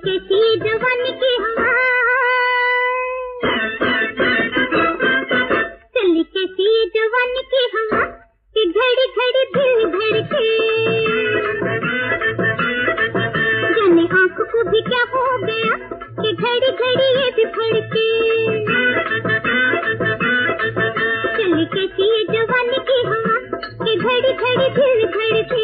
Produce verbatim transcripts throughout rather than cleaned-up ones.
कैसी जवानी की हवा, चली कैसी जवानी की हवा कि घड़ी घड़ी दिल धड़के, जाने आँख को भी क्या हो गया कि घड़ी घड़ी ये भी फड़के, चली कैसी जवानी की हवा कि घड़ी घड़ी दिल धड़के।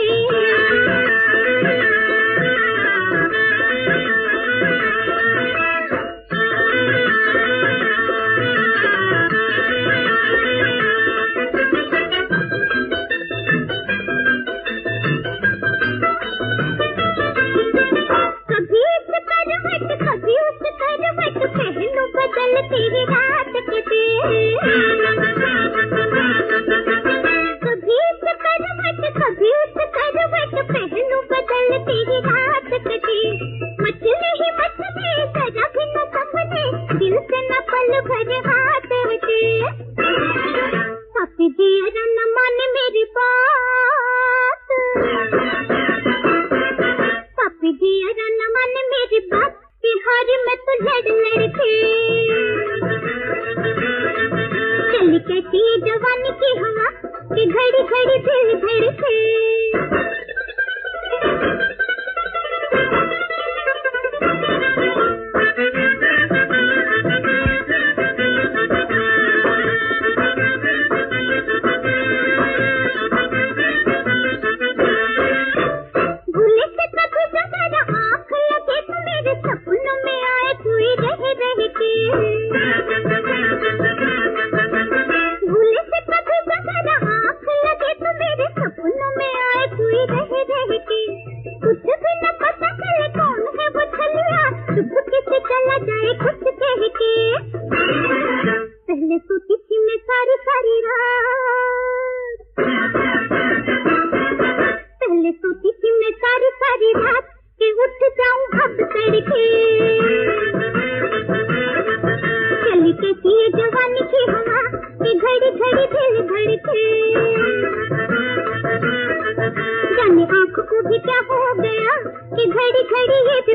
तेरी रात कटे, कभी उस करवट कभी उस करवट पहलू बदल तेरी रात कटे, मचले ही मचले जरा भी न संभले दिल से न पल भर हाथ हटे, पापी दिया न माने मेरी बात, पापी दिया न माने मेरी बात, बिहारी में तो लड़ लड़के, चली कैसी जवानी की हवा कि घड़ी घड़ी दिल धड़के। भूले से कभी जरा आँख लगे तो मेरे सपनों में आए तू ही रह रह के, भूले से कभी जरा आँख लगे तो मेरे सपनों में आए तू ही रह रह के, कुछ भी न पता चले कौन है वो छलिया, चुपके से चला जाए कुछ कह के, पहले सोती थी मैं सारी सारी रात, पहले सोती थी मैं सारी सारी रात कि उठ जाऊं अब तड़के, चली कैसी जवानी की हवा कि घड़ी घड़ी दिल धड़के, जाने आँख को भी क्या हो गया कि घड़ी घड़ी ये